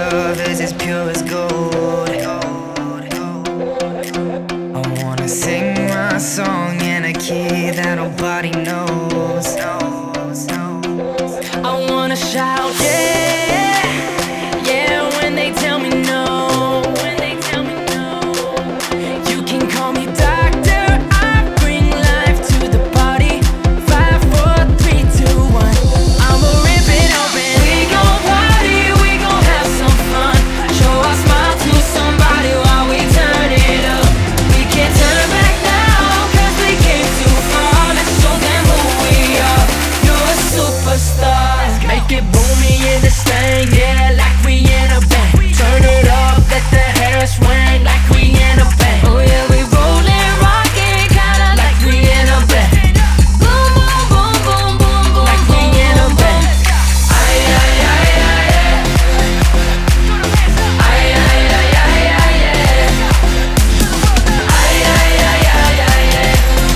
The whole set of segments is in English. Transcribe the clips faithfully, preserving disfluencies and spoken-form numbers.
love is as pure as gold. I wanna sing my song in a key that nobody knows. I wanna shout, yeah, yeah, when they tell me no. When they tell me no, you can call me doctor. I bring life to the party. Five, four, three, two, one. I'ma rip it open. We gon' party, we gon' have some fun. Show our smile to somebody while we turn it up. We can't turn back now, cause we came too far. Let's show them who we are. You're a superstar. Make it boomy in the stain, yeah, like we in a band. Turn it up, let the hair swing like we in a band. Oh yeah, we rollin', rockin', kinda like we in a band. Boom, boom, boom, boom, boom, boom, like we in a band. Ay, ay, ay, ay, ay. Ay, ay, ay, ay, ay, ay. Ay, ay, ay, ay, ay, ay.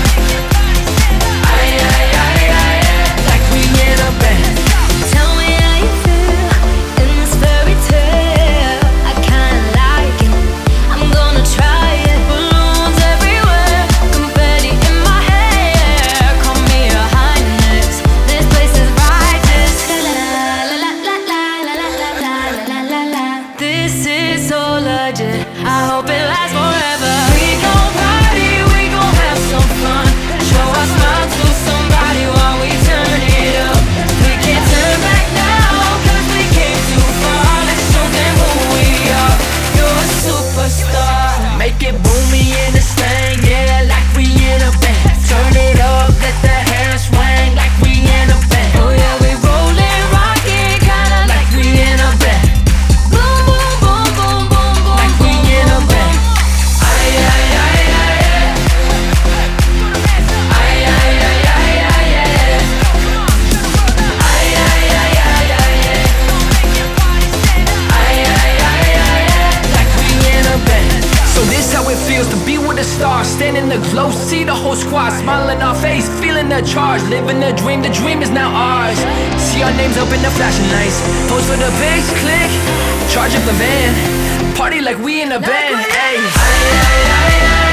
Ay, ay, ay, ay, ay, like we in a band. Tell me how you feel in this fairy tale. I kinda like it, I'm gonna try it. Balloons everywhere, confetti in my hair. Call me your highness, this place is righteous. La la la la la la la la la la la. This is so legit, I hope it lasts forever. We gon' party, we gon' have some fun. Show our smile to somebody while we turn it up. We can't turn back now, cause we came too far. Let's show them who we are. You're a superstar. Make it boomy in the stain, yeah, like we in a band. Turn it up, let the hair swing like we in a band. Oh yeah, we rollin', rockin', kinda like we in a band. Boom, boom, boom, boom, boom, boom, Like we boom, in a boom, band. Ay, ay, ay, ay, ay. Ay, ay, ay, ay, ay, ay. Ay, ay, ay, ay, ay, ay. Ay, ay, ay, ay, ay. Like we in a band. So this how it feels to be with the stars, standing the glow, see the whole squad, smiling our face, feeling the charge, living the dream, the dream is now ours. See our names up in the flashing lights, pose for the bass, click, charge up the van, party like we in a band, ayy. Ay, ay, ay, ay.